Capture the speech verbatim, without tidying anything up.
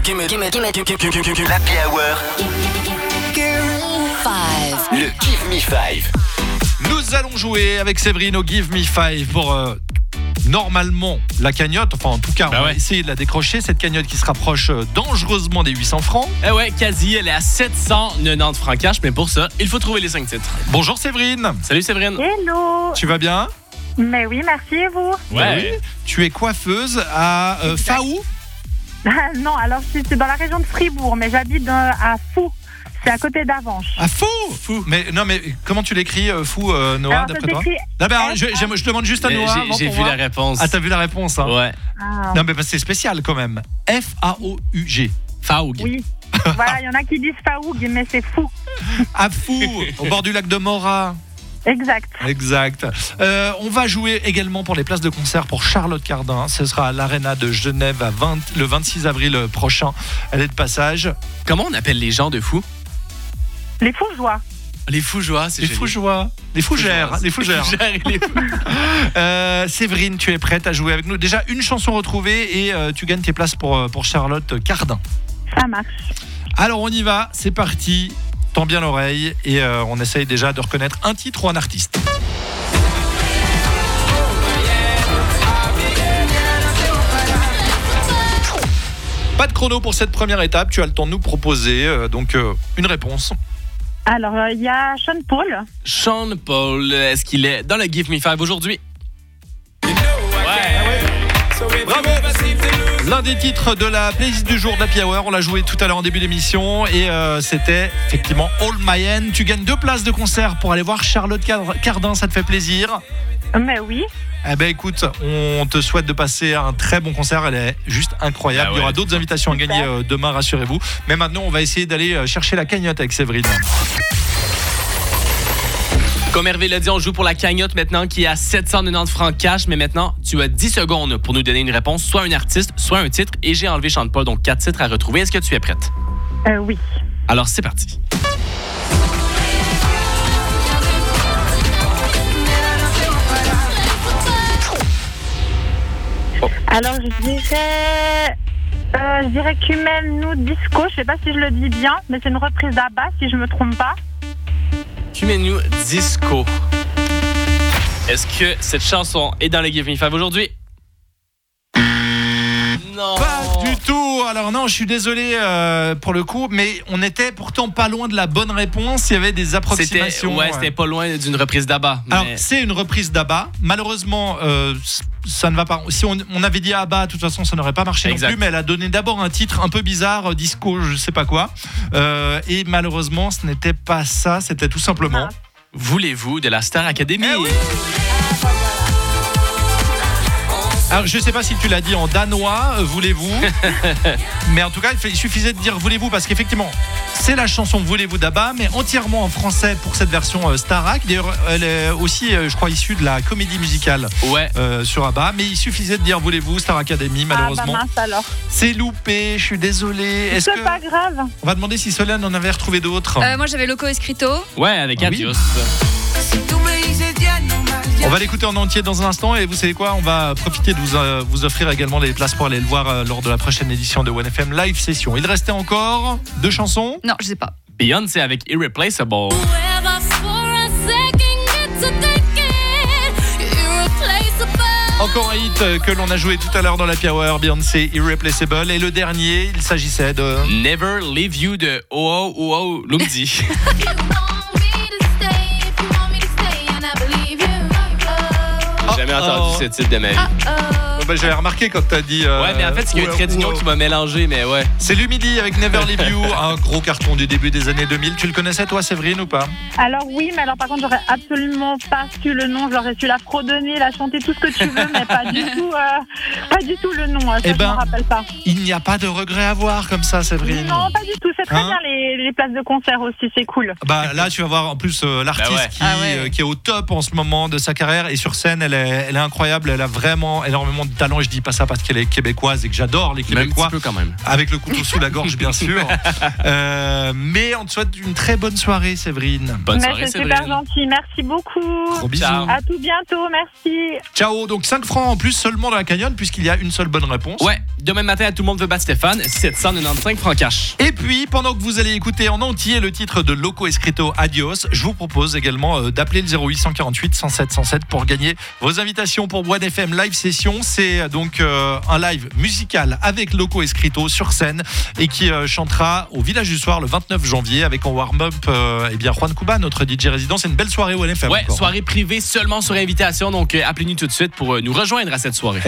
gimme, gimme, gimme, gimme, l'Happy Hour. Five. Le Give Me Five. Nous allons jouer avec Séverine au Give Me Five pour euh, normalement la cagnotte. Enfin, en tout cas, bah on va ouais. essayer de la décrocher. Cette cagnotte qui se rapproche dangereusement des huit cents francs. Eh ouais, quasi, elle est à sept cent quatre-vingt-dix francs cash, mais pour ça, il faut trouver les cinq titres. Bonjour Séverine. Salut Séverine. Hello. Tu vas bien? Mais oui, merci et vous? Ouais. Oui. Tu es coiffeuse à euh, Faou? Non, alors je suis dans la région de Fribourg, mais j'habite dans- à Fou. C'est à côté d'Avanches. À Fou. Fou. Mais non, mais comment tu l'écris euh, Fou, euh, Noah, Alors, ça d'après toi? s'écrit Non, ben, F- je, je- je demande juste à Mais Noah. j'ai- avant J'ai pour vu voir. la réponse. Ah, t'as vu la réponse, hein? Ouais. Ah, Non, mais parce que c'est spécial quand même. F A O U G. Faoug. oui. Voilà, il y en a qui disent Faoug, mais c'est Fou. À Fou, au bord du lac de Morat. Exact. Exact. Euh, on va jouer également pour les places de concert pour Charlotte Cardin. Ce sera à l'Arena de Genève à vingt, le vingt-six avril prochain. Elle est de passage. Comment on appelle les gens de fous? Les Fougeois. Les fougeois, c'est Les joli. fougeois. Les fougères. Les fougères. Les fougères et les fous. Euh, Séverine, tu es prête à jouer avec nous? Déjà, une chanson retrouvée et euh, tu gagnes tes places pour, euh, pour Charlotte Cardin. Ça marche. Alors, on y va. C'est parti. Tends bien l'oreille et euh, on essaye déjà de reconnaître un titre ou un artiste. Pas de chrono pour cette première étape. Tu as le temps de nous proposer euh, donc euh, une réponse. Alors, euh, il y a Sean Paul. Sean Paul, est-ce qu'il est dans le Give Me Five aujourd'hui? Ouais. Bravo. L'un des titres de la playlist du jour d'Happy Hour, on l'a joué tout à l'heure en début d'émission et euh, c'était effectivement All My End. Tu gagnes deux places de concert pour aller voir Charlotte Cardin, ça te fait plaisir? Mais oui. Eh ben écoute, on te souhaite de passer un très bon concert, elle est juste incroyable. Ah ouais, Il y aura d'autres c'est invitations à super. gagner euh, demain, rassurez-vous. Mais maintenant, on va essayer d'aller euh, chercher la cagnotte avec Séverine. Comme Hervé l'a dit, on joue pour la cagnotte maintenant qui est à sept cent quatre-vingt-dix francs cash. Mais maintenant, tu as dix secondes pour nous donner une réponse, soit un artiste, soit un titre. Et j'ai enlevé Sean Paul, donc quatre titres à retrouver. Est-ce que tu es prête? Euh, oui. Alors, c'est parti. Alors, je dirais... Euh, je dirais Kumel Nou Disco. Je sais pas si je le dis bien, mais c'est une reprise d'Abba, si je me trompe pas. Kumenu Disco. Est-ce que cette chanson est dans le Give Me Five aujourd'hui? Non. Pas du tout. Alors non, je suis désolé euh, pour le coup, mais on était pourtant pas loin de la bonne réponse. Il y avait des C'était, approximations. ouais, c'était pas loin d'une reprise d'Abba. Alors, mais- c'est une reprise d'Abba. Malheureusement, euh, ça ne va pas. Si on, on avait dit Abba, de toute façon, ça n'aurait pas marché Exact. non plus. Mais elle a donné d'abord un titre un peu bizarre, euh, disco, je sais pas quoi. Euh, et malheureusement, ce n'était pas ça. C'était tout simplement. Ah. Voulez-vous de la Star Academy? Eh oui. Alors, je sais pas si tu l'as dit en danois, euh, voulez-vous. Mais en tout cas, il fait- il suffisait de dire voulez-vous parce qu'effectivement, c'est la chanson Voulez-vous d'Abba, mais entièrement en français pour cette version euh, Starac. D'ailleurs, elle est aussi, euh, je crois, issue de la comédie musicale Ouais. euh, sur Abba. Mais il suffisait de dire voulez-vous Star Academy, malheureusement. Ah, bah mince alors. C'est loupé, je suis désolé. Est-ce C'est que pas grave. on va demander si Solène en avait retrouvé d'autres? Euh, moi j'avais Loco Escrito. Ouais, avec Ah oui. Adios. On va l'écouter en entier dans un instant et vous savez quoi, on va profiter de vous, euh, vous offrir également les places pour aller le voir euh, lors de la prochaine édition de one F M Live Session. Il restait encore deux chansons. Non, je sais pas. Beyoncé avec Irreplaceable. Encore un hit euh, que l'on a joué tout à l'heure dans la Hour, Beyoncé Irreplaceable. Et le dernier, il s'agissait de... Never Leave You de Oh Oh Oh Lumdi. J'ai jamais entendu oh. ce titre de ma vie. Oh, bah, j'avais remarqué quand t'as dit... euh, Ouais, mais en fait, c'est qu'il y a un ouais, trait d'union ouais. qui m'a mélangé, mais ouais. C'est Lumidi avec Never Leave You, un gros carton du début des années deux mille. Tu le connaissais toi, Séverine, ou pas? Alors oui, mais alors par contre, j'aurais absolument pas su le nom. J'aurais su la fredonner, la chanter, tout ce que tu veux, mais pas du tout, euh, pas du tout le nom. Ça, Eh je ben, m'en rappelle pas. Il n'y a pas de regret à voir comme ça, Séverine. Non, pas du tout. C'est très Hein bien les, les places de concert aussi, c'est cool. Bah là, tu vas voir en plus euh, l'artiste Bah ouais. qui, Ah ouais. euh, qui est au top en ce moment de sa carrière et sur scène, elle est, elle est incroyable. Elle a vraiment énormément de talent, et je dis pas ça parce qu'elle est québécoise et que j'adore les Même un Québécois. petit peu quand même. Avec le couteau sous la gorge, bien sûr. Euh, mais on te souhaite une très bonne soirée, Séverine. Bonne Mais soirée, c'est super Séverine. gentil, merci beaucoup. Gros bisous. Ciao. À tout bientôt, merci. Ciao. Donc cinq francs en plus seulement dans la cagnotte, puisqu'il y a une seule bonne réponse. Ouais, demain matin, à Tout le monde veut battre Stéphane, sept cent quatre-vingt-quinze francs cash. Et puis, pendant que vous allez écouter en entier le titre de Loco Escrito Adios, je vous propose également euh, d'appeler le zéro huit cent quarante-huit cent sept cent sept pour gagner vos invitations pour One F M Live Session. C'est euh, donc euh, un live musical avec Loco Escrito sur scène et qui euh, chantera au Village du Soir le vingt-neuf janvier avec en warm-up euh, eh bien Juan Cuba, notre D J résident. C'est une belle soirée One F M. Ouais, encore. soirée privée seulement sur invitation, donc euh, appelez-nous tout de suite pour euh, nous rejoindre à cette soirée.